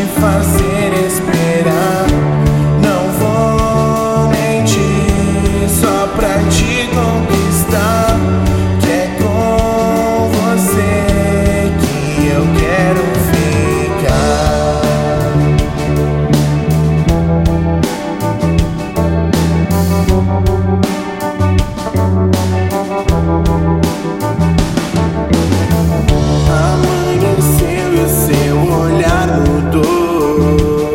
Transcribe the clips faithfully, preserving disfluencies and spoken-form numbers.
te fazer esperar. Não vou mentir só pra te conquistar, que é com você que eu quero ficar. Amanheceu e o seu olhar mudou,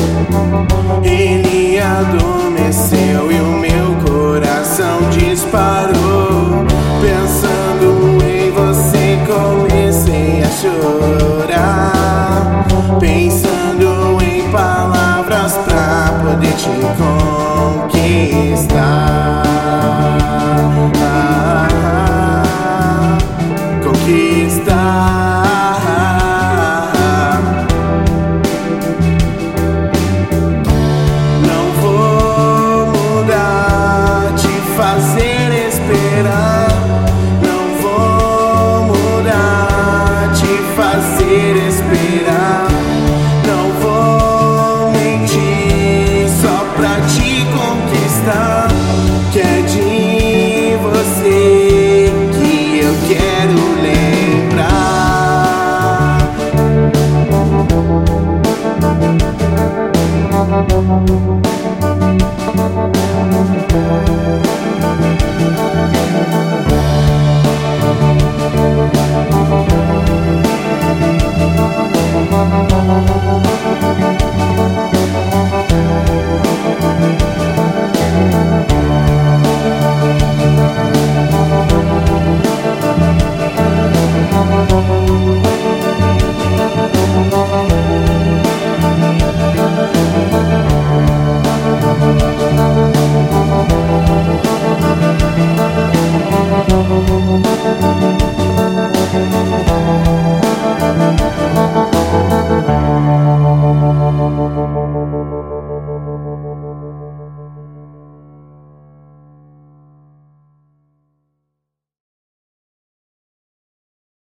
ele adormeceu e o meu coração disparou. Pensando em você comecei a chorar, pensando em palavras pra poder te contar.